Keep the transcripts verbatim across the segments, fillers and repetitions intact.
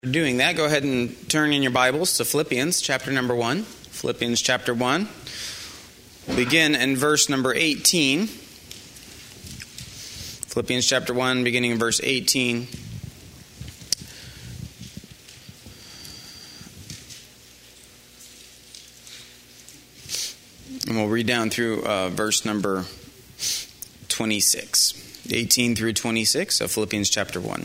Doing that, go ahead and turn in your Bibles to Philippians chapter number one. Philippians chapter one. We'll begin in verse number eighteen. Philippians chapter one, beginning in verse eighteen. And we'll read down through uh, verse number twenty-six. eighteen through twenty-six of Philippians chapter one.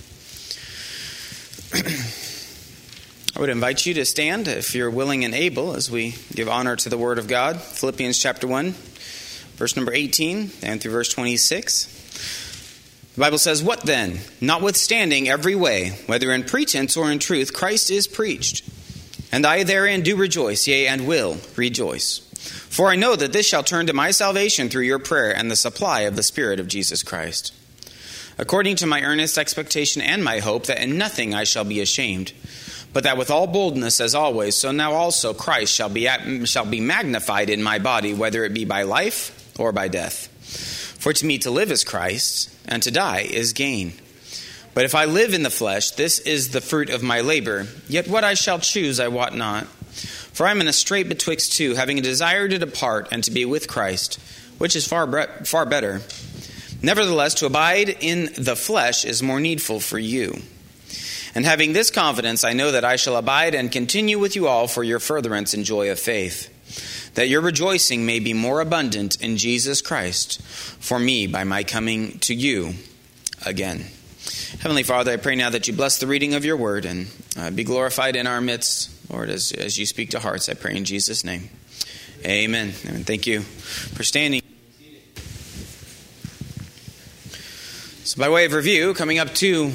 I would invite you to stand if you're willing and able as we give honor to the Word of God. Philippians chapter one, verse number eighteen, and through verse twenty-six. The Bible says, "What then? Notwithstanding every way, whether in pretense or in truth, Christ is preached. And I therein do rejoice, yea, and will rejoice. For I know that this shall turn to my salvation through your prayer and the supply of the Spirit of Jesus Christ. According to my earnest expectation and my hope, that in nothing I shall be ashamed, but that with all boldness as always, so now also Christ shall be shall be magnified in my body, whether it be by life or by death. For to me to live is Christ, and to die is gain. But if I live in the flesh, this is the fruit of my labor. Yet what I shall choose I wot not. For I am in a strait betwixt two, having a desire to depart and to be with Christ, which is far bre- far better. Nevertheless, to abide in the flesh is more needful for you. And having this confidence, I know that I shall abide and continue with you all for your furtherance and joy of faith, that your rejoicing may be more abundant in Jesus Christ for me by my coming to you again." Heavenly Father, I pray now that you bless the reading of your word and uh, be glorified in our midst, Lord, as, as you speak to hearts. I pray in Jesus' name. Amen. And thank you for standing. So by way of review, coming up to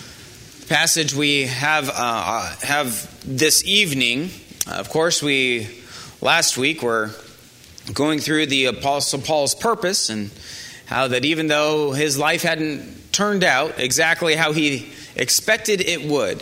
the passage we have uh, have this evening, uh, of course, we last week were going through the Apostle Paul's purpose and how that even though his life hadn't turned out exactly how he expected it would,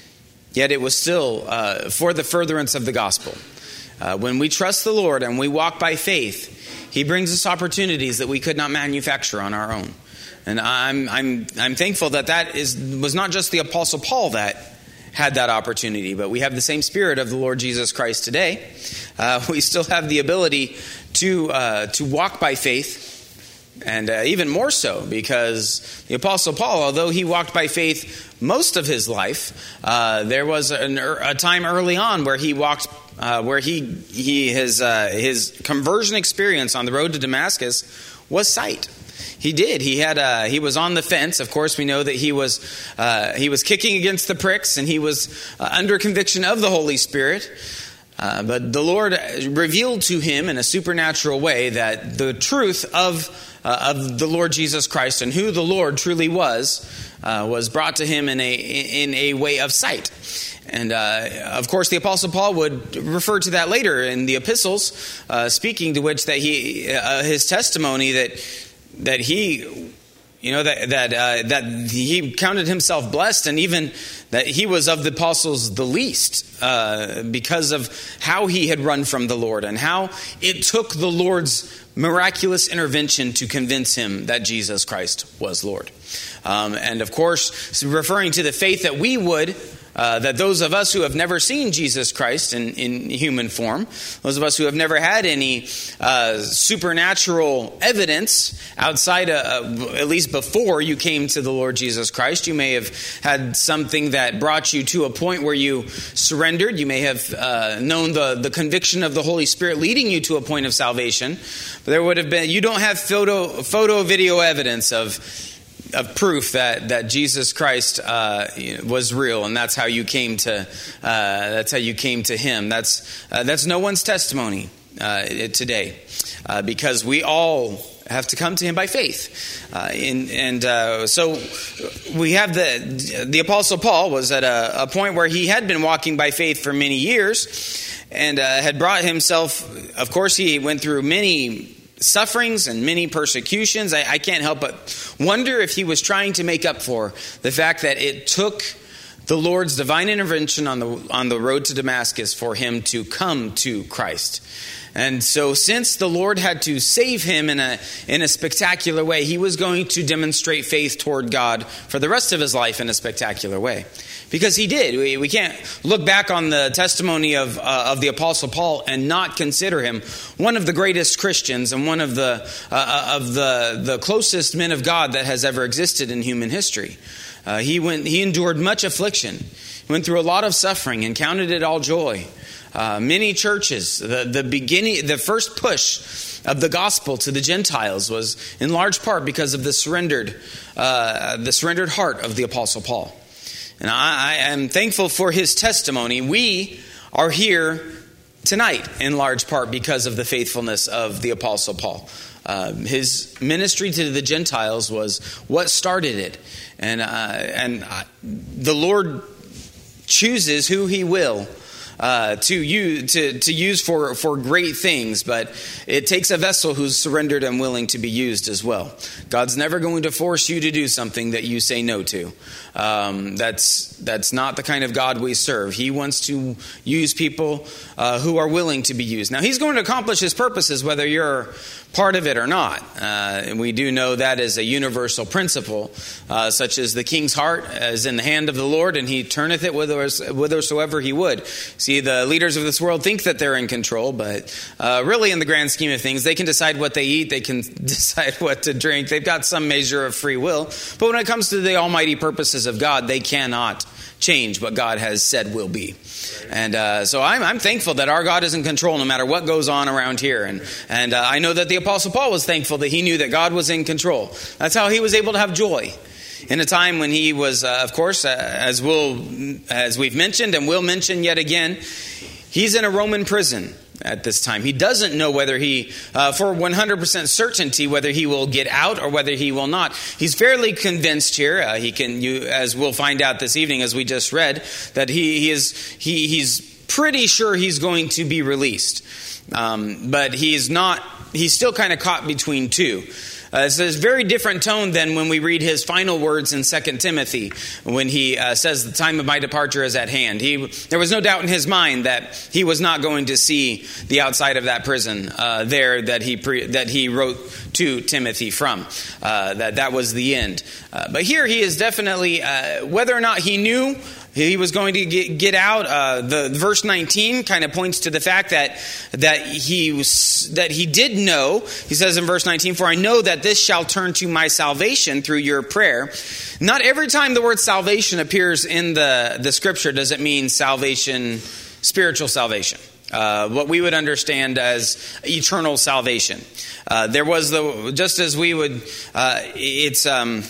yet it was still uh, for the furtherance of the gospel. Uh, when we trust the Lord and we walk by faith, he brings us opportunities that we could not manufacture on our own. And I'm I'm I'm thankful that that is was not just the Apostle Paul that had that opportunity, but we have the same Spirit of the Lord Jesus Christ today. Uh, we still have the ability to uh, to walk by faith, and uh, even more so because the Apostle Paul, although he walked by faith most of his life, uh, there was an, a time early on where he walked, uh, where he he his uh, his conversion experience on the road to Damascus was sight. He did. He had. Uh, he was on the fence. Of course, we know that he was. Uh, he was kicking against the pricks, and he was uh, under conviction of the Holy Spirit. Uh, but the Lord revealed to him in a supernatural way that the truth of uh, of the Lord Jesus Christ and who the Lord truly was uh, was brought to him in a in a way of sight. And uh, of course, the Apostle Paul would refer to that later in the epistles, uh, speaking to which that he uh, his testimony that. That he, you know, that that uh, that he counted himself blessed, and even that he was of the apostles the least uh, because of how he had run from the Lord and how it took the Lord's miraculous intervention to convince him that Jesus Christ was Lord. Um, and of course, referring to the faith that we would. Uh, that those of us who have never seen Jesus Christ in, in human form, those of us who have never had any uh, supernatural evidence outside, of, uh, at least before you came to the Lord Jesus Christ, you may have had something that brought you to a point where you surrendered. You may have uh, known the, the conviction of the Holy Spirit leading you to a point of salvation. But there would have been, you don't have photo, photo video evidence of of proof that, that Jesus Christ uh, was real, and that's how you came to uh, that's how you came to Him. That's uh, that's no one's testimony uh, today, uh, because we all have to come to Him by faith. Uh, in, and uh, so we have the the Apostle Paul was at a, a point where he had been walking by faith for many years, and uh, had brought himself. Of course, he went through many sufferings and many persecutions. I, I can't help but wonder if he was trying to make up for the fact that it took the Lord's divine intervention on the on the road to Damascus for him to come to Christ. And so since the Lord had to save him in a in a spectacular way, he was going to demonstrate faith toward God for the rest of his life in a spectacular way. Because he did. We, we can't look back on the testimony of uh, of the Apostle Paul and not consider him one of the greatest Christians and one of the uh, of the the closest men of God that has ever existed in human history. Uh, he went. He endured much affliction. He went through a lot of suffering and counted it all joy. Uh, many churches, the the beginning, the first push of the gospel to the Gentiles was in large part because of the surrendered uh, the surrendered heart of the Apostle Paul. And I, I am thankful for his testimony. We are here tonight in large part because of the faithfulness of the Apostle Paul. Uh, his ministry to the Gentiles was what started it. And, uh, and uh, the Lord chooses who he will Uh, to use to, to use for, for great things, but it takes a vessel who's surrendered and willing to be used as well. God's never going to force you to do something that you say no to. Um, that's that's not the kind of God we serve. He wants to use people uh, who are willing to be used. Now, he's going to accomplish his purposes whether you're part of it or not. Uh, and we do know that is a universal principle, uh, such as the king's heart is in the hand of the Lord, and he turneth it whithersoever he would. See, the leaders of this world think that they're in control, but uh, really in the grand scheme of things, they can decide what they eat, they can decide what to drink. They've got some measure of free will. But when it comes to the almighty purposes of God, they cannot change what God has said will be. And uh, so I'm, I'm thankful that our God is in control no matter what goes on around here. And, and uh, I know that the Apostle Paul was thankful that he knew that God was in control. That's how he was able to have joy in a time when he was, uh, of course, uh, as we'll, as we've mentioned and will mention yet again, he's in a Roman prison at this time. He doesn't know whether he, uh, for one hundred percent certainty, whether he will get out or whether he will not. He's fairly convinced here. Uh, he can, you, as we'll find out this evening, as we just read, that he, he is he he's pretty sure he's going to be released, um, but he's not. He's still kind of caught between two. Uh, it's a very different tone than when we read his final words in Second Timothy, when he uh, says, the time of my departure is at hand. He, there was no doubt in his mind that he was not going to see the outside of that prison uh, there that he pre- that he wrote to Timothy from. Uh, that that was the end. Uh, but here he is definitely, uh, whether or not he knew he was going to get, get out. Uh, the verse nineteen kind of points to the fact that that he was, that he did know. He says in verse nineteen, "For I know that this shall turn to my salvation through your prayer." Not every time the word salvation appears in the, the scripture does it mean salvation, spiritual salvation. Uh, what we would understand as eternal salvation. Uh, there was the, just as we would, uh, it's, um,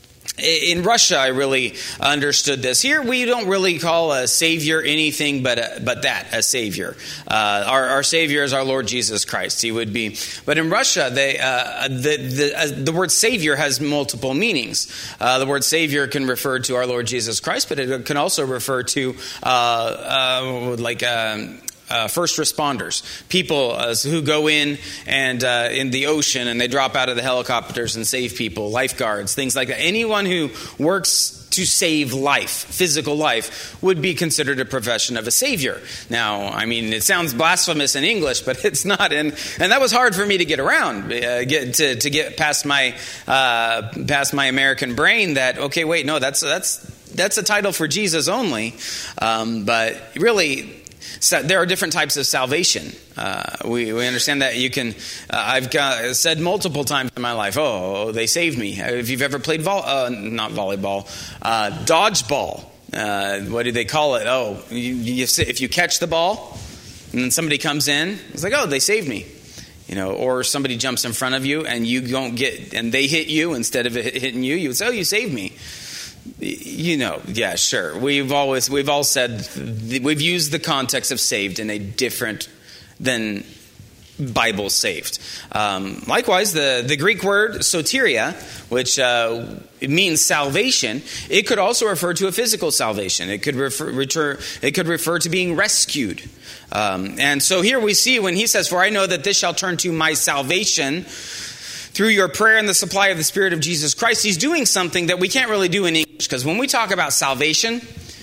in Russia, I really understood this. Here, we don't really call a savior anything but a, but that, a savior. Uh, our, our savior is our Lord Jesus Christ. He would be. But in Russia, they, uh, the the, uh, the word savior has multiple meanings. Uh, the word savior can refer to our Lord Jesus Christ, but it can also refer to uh, uh, like. Um, Uh, first responders, people uh, who go in and uh, in the ocean and they drop out of the helicopters and save people, lifeguards, things like that. Anyone who works to save life, physical life, would be considered a profession of a savior. Now, I mean, it sounds blasphemous in English, but it's not. And and that was hard for me to get around, uh, get to, to get past my uh, past my American brain. That okay, wait, no, that's that's that's a title for Jesus only. Um, but really. So there are different types of salvation. Uh, we, we understand that you can, uh, I've got, said multiple times in my life, oh, they saved me. If you've ever played, vol- uh, not volleyball, uh, dodgeball, uh, what do they call it? Oh, you, you, if you catch the ball and then somebody comes in, it's like, oh, they saved me. You know, or somebody jumps in front of you and you don't get, and they hit you instead of it hitting you, you would say, oh, you saved me. You know, yeah, sure. We've always, we've all said, we've used the context of saved in a different than Bible saved. Um, likewise, the, the Greek word soteria, which uh, it means salvation, it could also refer to a physical salvation. It could refer, refer, it could refer to being rescued. Um, and so here we see when he says, "For I know that this shall turn to my salvation through your prayer and the supply of the Spirit of Jesus Christ," he's doing something that we can't really do in English. Because when we talk about salvation,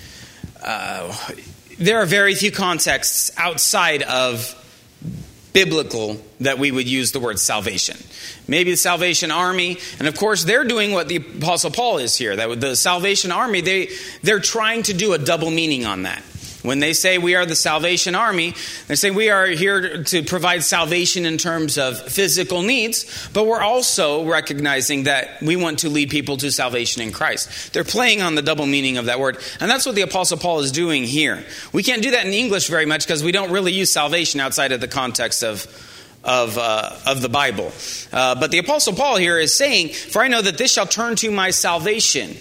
uh, there are very few contexts outside of biblical that we would use the word salvation. maybe the Salvation Army. And of course, they're doing what the Apostle Paul is here. That the Salvation Army, they, they're trying to do a double meaning on that. When they say we are the Salvation Army, they say we are here to provide salvation in terms of physical needs, but we're also recognizing that we want to lead people to salvation in Christ. They're playing on the double meaning of that word, and that's what the Apostle Paul is doing here. We can't do that in English very much because we don't really use salvation outside of the context of of uh, of the Bible. Uh, but the Apostle Paul here is saying, "For I know that this shall turn to my salvation."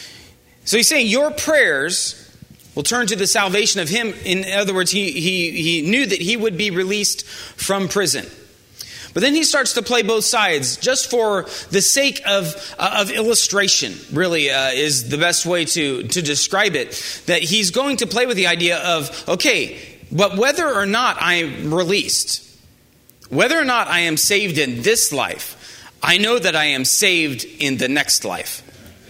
So he's saying your prayers will turn to the salvation of him. In other words, he, he, he knew that he would be released from prison. But then he starts to play both sides just for the sake of, uh, of illustration, really uh, is the best way to, to describe it. That he's going to play with the idea of, okay, but whether or not I'm released, whether or not I am saved in this life, I know that I am saved in the next life.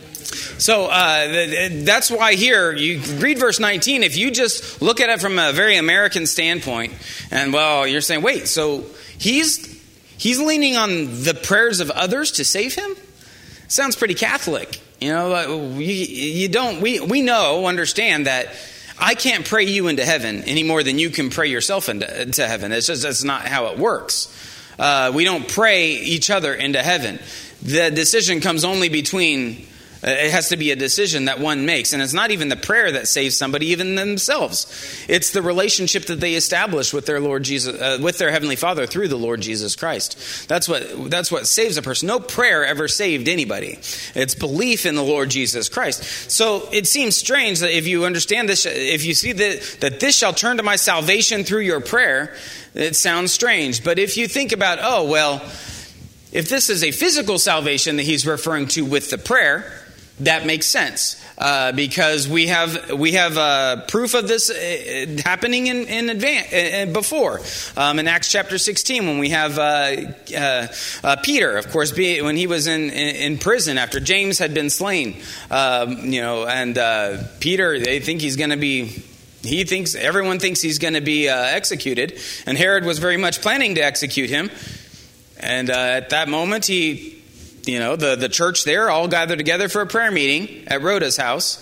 So uh, that's why here, you read verse nineteen, if you just look at it from a very American standpoint, and well, you're saying, wait, so he's he's leaning on the prayers of others to save him? Sounds pretty Catholic. You know, you, you don't, we, we know, understand that I can't pray you into heaven any more than you can pray yourself into, into heaven. It's just, that's not how it works. Uh, we don't pray each other into heaven. The decision comes only between... It has to be a decision that one makes. And it's not even the prayer that saves somebody, even themselves. It's the relationship that they establish with their Lord Jesus, uh, with their Heavenly Father through the Lord Jesus Christ. That's what that's what saves a person. No prayer ever saved anybody. It's belief in the Lord Jesus Christ. So it seems strange that if you understand this, if you see that, that this shall turn to my salvation through your prayer, it sounds strange. But if you think about, oh, well, if this is a physical salvation that he's referring to with the prayer, that makes sense uh, because we have we have uh, proof of this uh, happening in in advance uh, before um, in Acts chapter sixteen when we have uh, uh, uh, Peter, of course, be, when he was in, in in prison after James had been slain, um, you know, and uh, Peter, they think he's going to be. He thinks everyone thinks he's going to be uh, executed, and Herod was very much planning to execute him, and uh, at that moment he. You know, the, the church there all gathered together for a prayer meeting at Rhoda's house.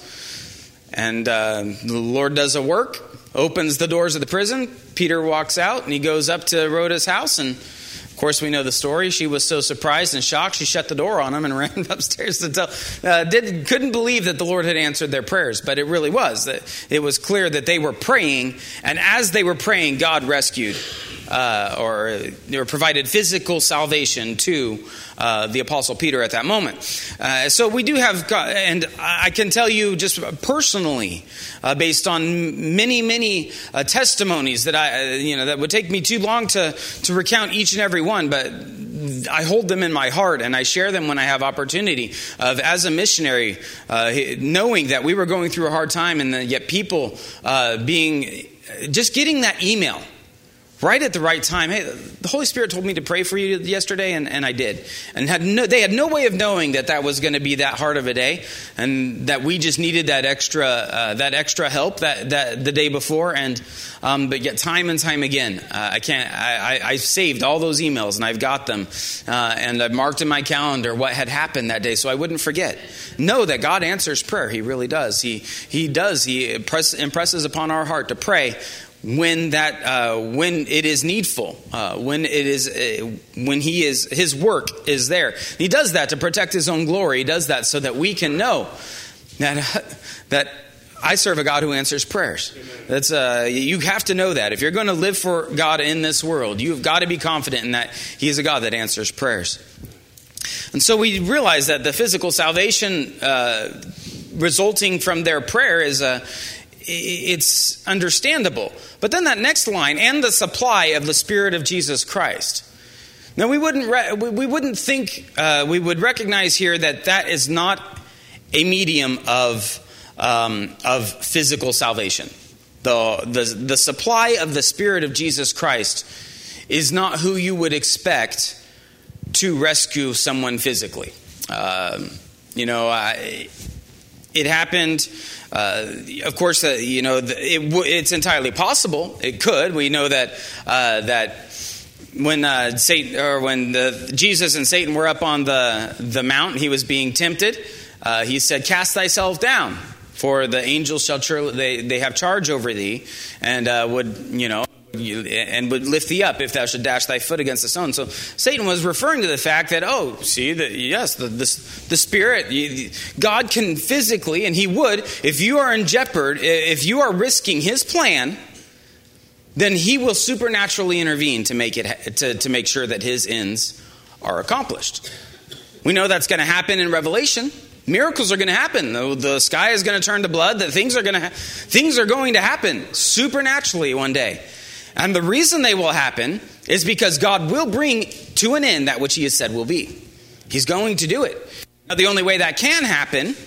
And uh, the Lord does a work, opens the doors of the prison. Peter walks out and he goes up to Rhoda's house. And of course, we know the story. She was so surprised and shocked, she shut the door on him and ran upstairs to tell. Uh, did, couldn't believe that the Lord had answered their prayers, but it really was. That it was clear that they were praying. And as they were praying, God rescued uh, or, or provided physical salvation to Uh, the Apostle Peter at that moment. Uh, so we do have, and I can tell you just personally, uh, based on many, many uh, testimonies that I, uh, you know, that would take me too long to, to recount each and every one, but I hold them in my heart and I share them when I have opportunity of, as a missionary, uh, knowing that we were going through a hard time and yet people uh, being, just getting that email right at the right time. Hey, the Holy Spirit told me to pray for you yesterday, and, and I did. And had no, they had no way of knowing that that was going to be that hard of a day, and that we just needed that extra uh, that extra help that, that the day before. And um, but yet, time and time again, uh, I can't. I, I, I saved all those emails, and I've got them, uh, and I've marked in my calendar what had happened that day, so I wouldn't forget. Know that God answers prayer. He really does. He He does. He impress, impresses upon our heart to pray when that uh, when it is needful, uh, when it is uh, when he is his work is there. He does that to protect his own glory. He does that so that we can know that that I serve a God who answers prayers. Amen. That's uh, you have to know that if you're going to live for God in this world, you've got to be confident in that He is a God that answers prayers. And so we realize that the physical salvation uh, resulting from their prayer is a. It's understandable. But then that next line, and the supply of the Spirit of Jesus Christ. Now we wouldn't re- we wouldn't think uh, we would recognize here that that is not a medium of um, of physical salvation. The, the the supply of the Spirit of Jesus Christ is not who you would expect to rescue someone physically. Um, you know, I, it happened. Uh, of course, uh, you know, it, it's entirely possible. It could. We know that uh, that when uh, Satan, or when the, Jesus and Satan were up on the, the mountain, he was being tempted. Uh, he said, "Cast thyself down, for the angels shall surely, they, they have charge over thee, and uh, would, you know, you, and would lift thee up if thou should dash thy foot against the stone." So Satan was referring to the fact that, oh, see, that yes, the, the, the Spirit, God can physically, and he would, if you are in jeopardy, if you are risking his plan, then he will supernaturally intervene to make it to, to make sure that his ends are accomplished. We know that's going to happen in Revelation. Miracles are going to happen. The, the sky is going to turn to blood. That things are going to ha- things are going to happen supernaturally one day. And the reason they will happen is because God will bring to an end that which he has said will be. He's going to do it. Now, the only way that can happen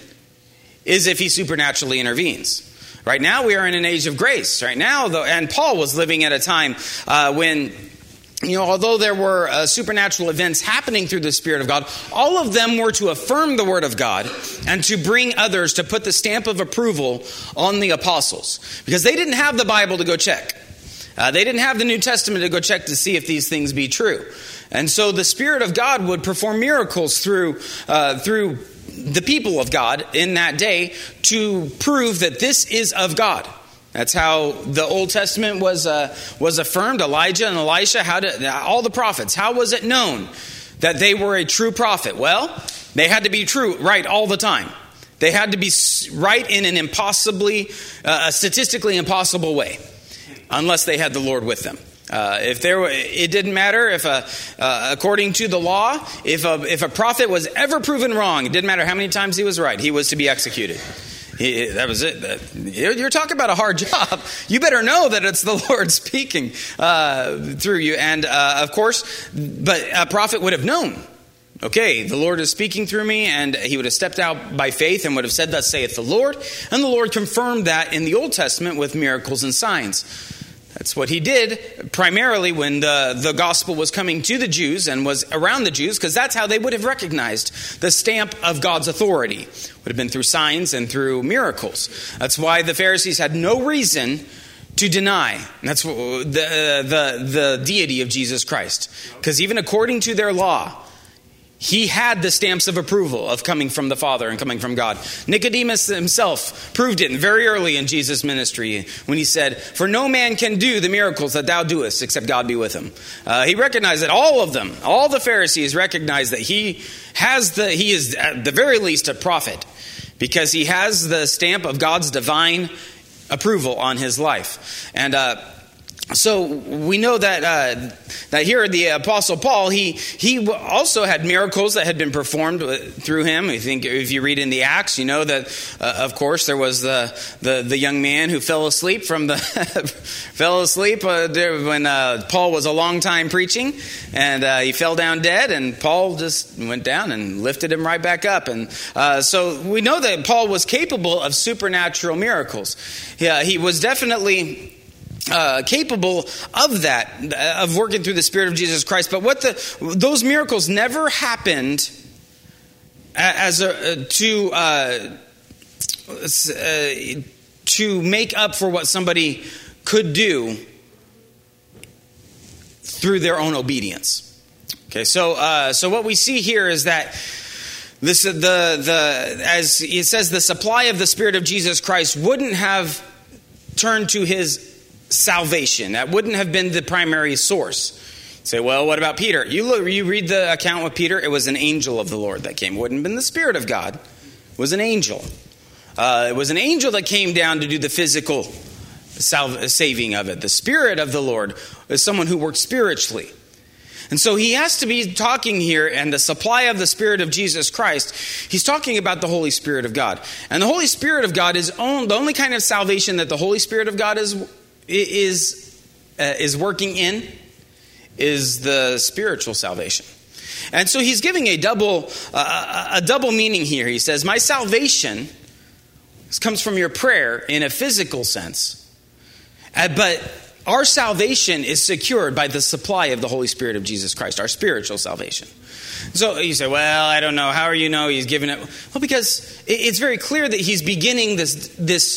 is if he supernaturally intervenes. Right now, we are in an age of grace. Right now, though, and Paul was living at a time uh, when, you know, although there were uh, supernatural events happening through the Spirit of God, all of them were to affirm the Word of God and to bring others to put the stamp of approval on the apostles. Because they didn't have the Bible to go check. Uh, they didn't have the New Testament to go check to see if these things be true. And so the Spirit of God would perform miracles through uh, through the people of God in that day to prove that this is of God. That's how the Old Testament was uh, was affirmed. Elijah and Elisha, how did, all the prophets, how was it known that they were a true prophet? Well, they had to be true, right, all the time. They had to be right in an impossibly, uh, a statistically impossible way, unless they had the Lord with them. Uh, if there, were, it didn't matter if, a, uh, according to the law, if a if a prophet was ever proven wrong, it didn't matter how many times he was right, he was to be executed. He, that was it. You're talking about a hard job. You better know that it's the Lord speaking uh, through you. And uh, of course, but a prophet would have known. Okay, the Lord is speaking through me, and he would have stepped out by faith and would have said, "Thus saith the Lord." And the Lord confirmed that in the Old Testament with miracles and signs. That's what he did primarily when the, the gospel was coming to the Jews and was around the Jews, because that's how they would have recognized the stamp of God's authority. Would have been through signs and through miracles. That's why the Pharisees had no reason to deny. And that's the, the, the deity of Jesus Christ. Because even according to their law, he had the stamps of approval of coming from the Father and coming from God. Nicodemus himself proved it very early in Jesus' ministry when he said, "For no man can do the miracles that thou doest except God be with him." Uh, he recognized that all of them, all the Pharisees recognized that he has the, he is at the very least a prophet because he has the stamp of God's divine approval on his life. And, uh, So we know that uh, that here the Apostle Paul, he he also had miracles that had been performed through him. I think if you read in the Acts, you know that uh, of course there was the the, the young man who fell asleep from the fell asleep uh, when uh, Paul was a long time preaching, and uh, he fell down dead, and Paul just went down and lifted him right back up. And uh, so we know that Paul was capable of supernatural miracles. Yeah, he was definitely Uh, capable of that, of working through the Spirit of Jesus Christ. But what the those miracles never happened as a to uh, uh, to make up for what somebody could do through their own obedience. Okay, so uh, so what we see here is that this the the as it says, the supply of the Spirit of Jesus Christ wouldn't have turned to his salvation. That wouldn't have been the primary source. You say, well, what about Peter? You look, you read the account with Peter. It was an angel of the Lord that came. It wouldn't have been the Spirit of God. It was an angel. Uh, it was an angel that came down to do the physical salve, saving of it. The Spirit of the Lord is someone who works spiritually. And so he has to be talking here, and the supply of the Spirit of Jesus Christ, he's talking about the Holy Spirit of God. And the Holy Spirit of God is own, the only kind of salvation that the Holy Spirit of God is is uh, is working in is the spiritual salvation. And so he's giving a double uh, a double meaning here. He says, my salvation comes from your prayer in a physical sense, uh, but our salvation is secured by the supply of the Holy Spirit of Jesus Christ, our spiritual salvation. So you say, well, I don't know. How are you know he's giving it? Well, because it's very clear that he's beginning this this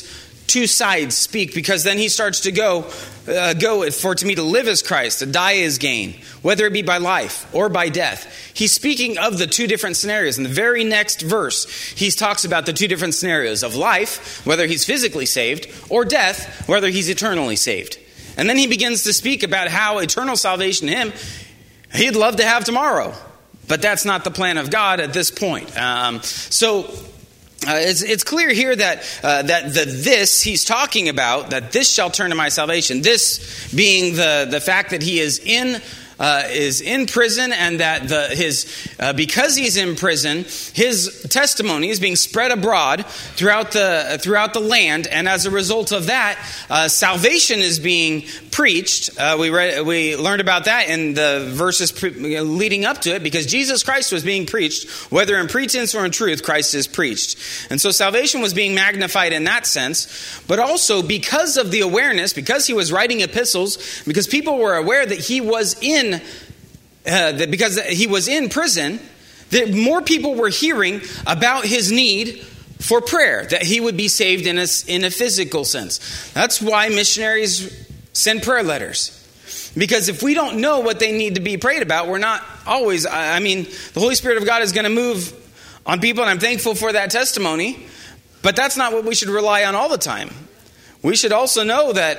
two sides speak, because then he starts to go, uh, go for to me to live is Christ, to die is gain, whether it be by life or by death. He's speaking of the two different scenarios. In the very next verse, he talks about the two different scenarios of life, whether he's physically saved, or death, whether he's eternally saved. And then he begins to speak about how eternal salvation to him, he'd love to have tomorrow. But that's not the plan of God at this point. Um, so uh, it's, it's clear here that uh, that the this he's talking about, that this shall turn to my salvation. This being the, the fact that he is in Uh, is in prison, and that the his uh, because he's in prison, his testimony is being spread abroad throughout the throughout the land, and as a result of that, uh, salvation is being preached. Uh, we read, we learned about that in the verses pre- leading up to it, because Jesus Christ was being preached, whether in pretense or in truth. Christ is preached, and so salvation was being magnified in that sense, but also because of the awareness, because he was writing epistles, because people were aware that he was in. Uh, that because he was in prison, that more people were hearing about his need for prayer, that he would be saved in a, in a physical sense. That's why missionaries send prayer letters. Because if we don't know what they need to be prayed about, we're not always, I mean, the Holy Spirit of God is going to move on people, and I'm thankful for that testimony, but that's not what we should rely on all the time. We should also know that,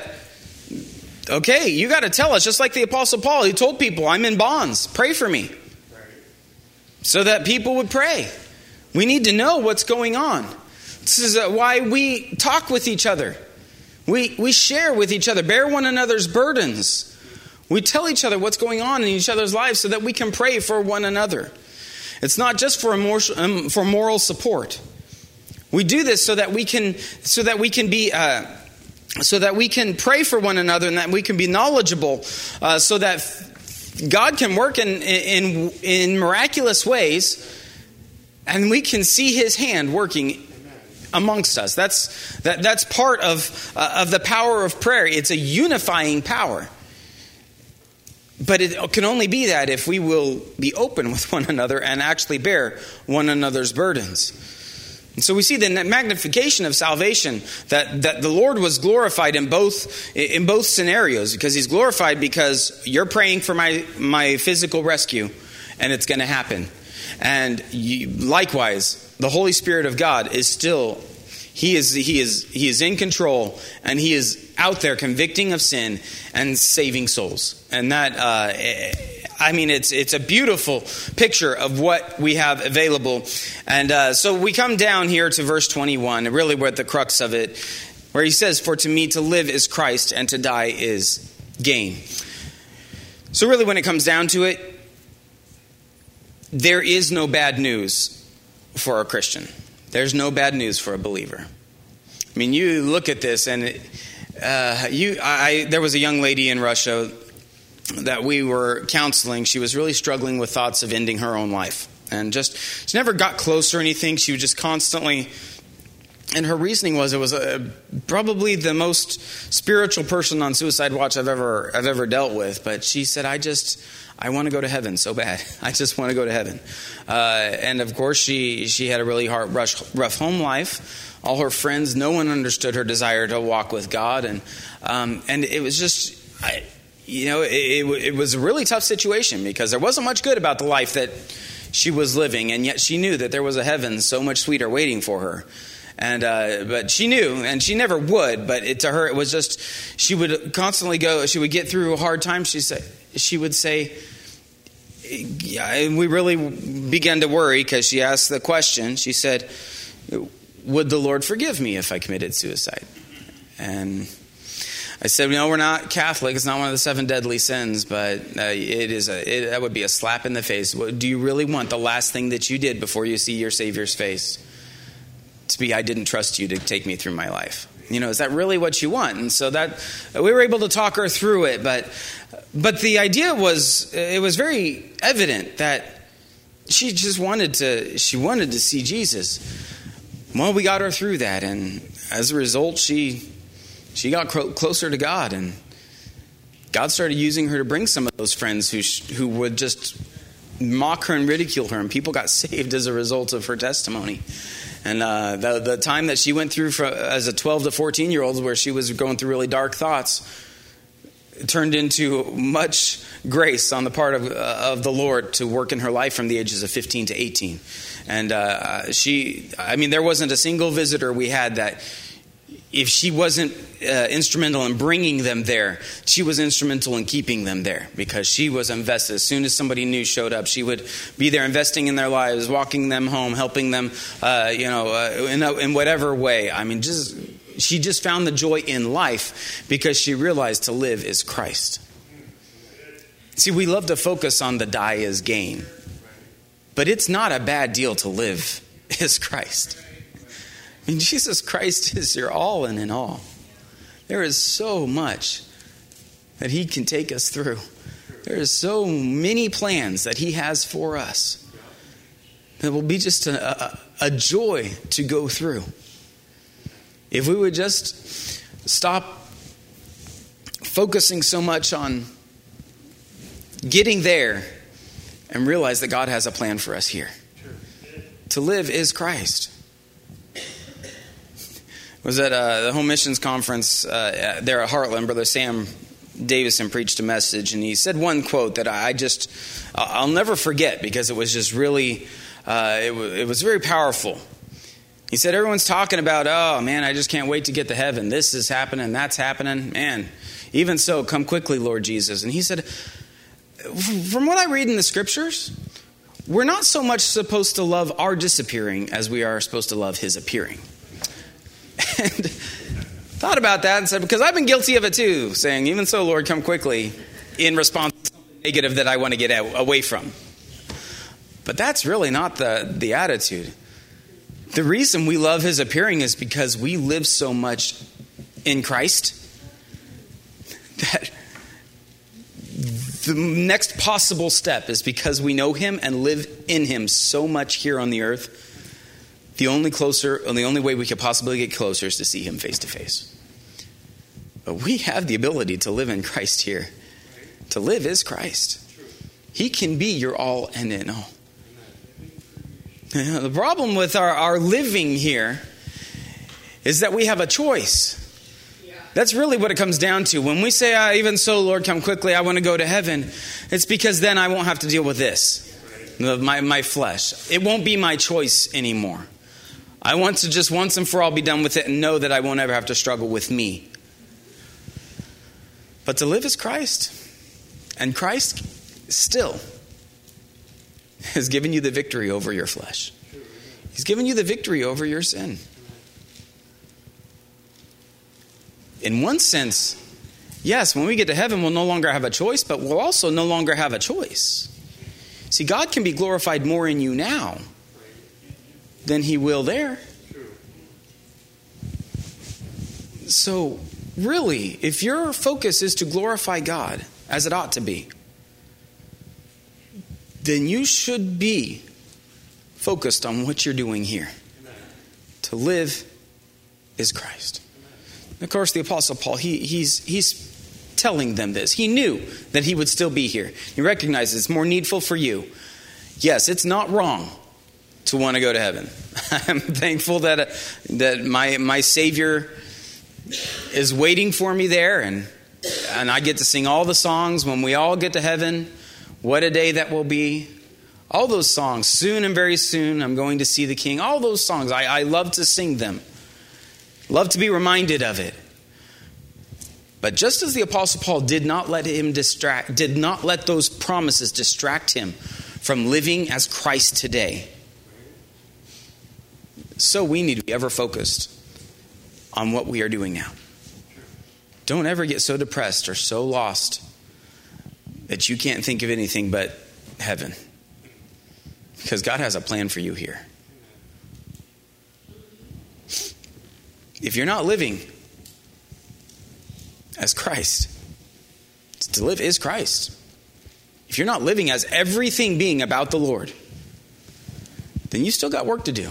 okay, you got to tell us, just like the Apostle Paul, he told people, I'm in bonds, pray for me. So that people would pray. We need to know what's going on. This is why we talk with each other. We, we share with each other, bear one another's burdens. We tell each other what's going on in each other's lives so that we can pray for one another. It's not just for, moral, um, for moral support. We do this so that we can, so that we can be... Uh, So that we can pray for one another, and that we can be knowledgeable, uh, so that God can work in, in in miraculous ways, and we can see His hand working amongst us. That's that that's part of uh, of the power of prayer. It's a unifying power, but it can only be that if we will be open with one another and actually bear one another's burdens. And so we see the magnification of salvation, that, that the Lord was glorified in both in both scenarios, because He's glorified because you're praying for my, my physical rescue, and it's going to happen. And you, likewise, the Holy Spirit of God is still, He is He is He is in control, and He is out there convicting of sin and saving souls. And that uh, I mean, it's it's a beautiful picture of what we have available. And uh, so we come down here to verse twenty-one, really we're at the crux of it, where he says, for to me to live is Christ, and to die is gain. So really when it comes down to it, there is no bad news for a Christian. There's no bad news for a believer. I mean, you look at this, and it, uh, you, I, there was a young lady in Russia that we were counseling. She was really struggling with thoughts of ending her own life, and just she never got close or anything. She was just constantly, and her reasoning was it was a, probably the most spiritual person on suicide watch I've ever I've ever dealt with. But she said, I just I want to go to heaven so bad. I just want to go to heaven. Uh, and of course, she she had a really hard, rough, rough home life. All her friends, no one understood her desire to walk with God, and um, and it was just. I, You know, it, it, it was a really tough situation, because there wasn't much good about the life that she was living, and yet she knew that there was a heaven so much sweeter waiting for her. And uh, but she knew, and she never would. But it, to her, it was just she would constantly go. She would get through hard times. She say she would say, yeah, and we really began to worry, because she asked the question. She said, "Would the Lord forgive me if I committed suicide?" And I said, no, we're not Catholic. It's not one of the seven deadly sins, but uh, it is a, it, that would be a slap in the face. Do you really want the last thing that you did before you see your Savior's face to be, I didn't trust you to take me through my life? You know, is that really what you want? And so that we were able to talk her through it, but but the idea was, it was very evident that she just wanted to, she wanted to see Jesus. Well, we got her through that, and as a result, she... She got closer to God, and God started using her to bring some of those friends who who would just mock her and ridicule her, and people got saved as a result of her testimony. And uh, the, the time that she went through for, as a twelve to fourteen-year-old, where she was going through really dark thoughts, it turned into much grace on the part of, uh, of the Lord to work in her life from the ages of fifteen to eighteen. And uh, she, I mean, there wasn't a single visitor we had that, if she wasn't uh, instrumental in bringing them there, she was instrumental in keeping them there, because she was invested. As soon as somebody new showed up, she would be there investing in their lives, walking them home, helping them, uh, you know, uh, in, a, in whatever way. I mean, just she just found the joy in life because she realized to live is Christ. See, we love to focus on the die is gain, but it's not a bad deal to live is Christ. I mean, Jesus Christ is your all and in all. There is so much that he can take us through. There is so many plans that he has for us that will be just a, a, a joy to go through. If we would just stop focusing so much on getting there and realize that God has a plan for us here. To live is Christ. Was at uh, the Home Missions Conference uh, there at Heartland. Brother Sam Davison preached a message, and he said one quote that I just, I'll never forget, because it was just really, uh, it, w- it was very powerful. He said, everyone's talking about, oh man, I just can't wait to get to heaven. This is happening, that's happening. Man, even so, come quickly, Lord Jesus. And he said, from what I read in the scriptures, we're not so much supposed to love our disappearing as we are supposed to love his appearing. And thought about that and said, because I've been guilty of it too, saying, even so, Lord, come quickly, in response to something negative that I want to get away from. But that's really not the, the attitude. The reason we love his appearing is because we live so much in Christ that the next possible step is, because we know him and live in him so much here on the earth, the only closer, or the only way we could possibly get closer is to see him face to face. But we have the ability to live in Christ here. To live is Christ. He can be your all and in all. The problem with our, our living here is that we have a choice. That's really what it comes down to. When we say, ah, even so, Lord, come quickly, I want to go to heaven, it's because then I won't have to deal with this, my, my flesh. It won't be my choice anymore. I want to just once and for all be done with it and know that I won't ever have to struggle with me. But to live is Christ. And Christ still has given you the victory over your flesh. He's given you the victory over your sin. In one sense, yes, when we get to heaven, we'll no longer have a choice, but we'll also no longer have a choice. See, God can be glorified more in you now than he will there. So, really, if your focus is to glorify God, as it ought to be, then you should be focused on what you're doing here. Amen. To live is Christ. And of course, the Apostle Paul, he, he's, he's telling them this. He knew that he would still be here. He recognizes it's more needful for you. Yes, it's not wrong to want to go to heaven. I'm thankful that uh, that my my Savior is waiting for me there, and and I get to sing all the songs when we all get to heaven. What a day that will be. All those songs, soon and very soon, I'm going to see the King. All those songs, I, I love to sing them. Love to be reminded of it. But just as the Apostle Paul did not let him distract, did not let those promises distract him from living as Christ today, so we need to be ever focused on what we are doing now. Don't ever get so depressed or so lost that you can't think of anything but heaven. Because God has a plan for you here. If you're not living as Christ, to live is Christ. If you're not living as everything being about the Lord, then you still got work to do.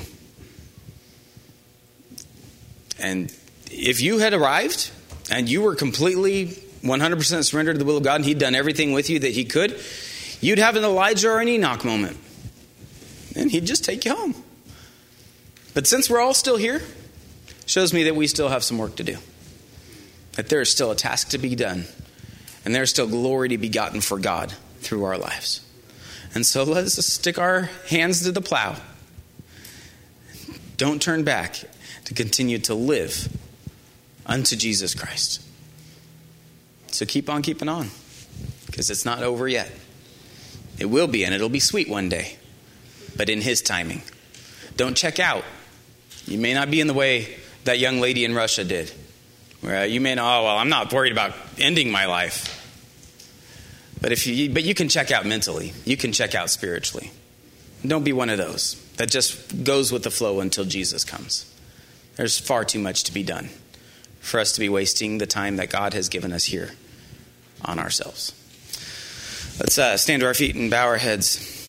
And if you had arrived and you were completely one hundred percent surrendered to the will of God and he'd done everything with you that he could, you'd have an Elijah or an Enoch moment. And he'd just take you home. But since we're all still here, shows me that we still have some work to do. That there is still a task to be done. And there's still glory to be gotten for God through our lives. And so let's just stick our hands to the plow. Don't turn back to continue to live unto Jesus Christ. So keep on keeping on, because it's not over yet. It will be, and it'll be sweet one day, but in His timing. Don't check out. You may not be in the way that young lady in Russia did, where you may know, oh, well, I'm not worried about ending my life. But if you, but you can check out mentally. You can check out spiritually. Don't be one of those that just goes with the flow until Jesus comes. There's far too much to be done for us to be wasting the time that God has given us here on ourselves. Let's uh, stand to our feet and bow our heads.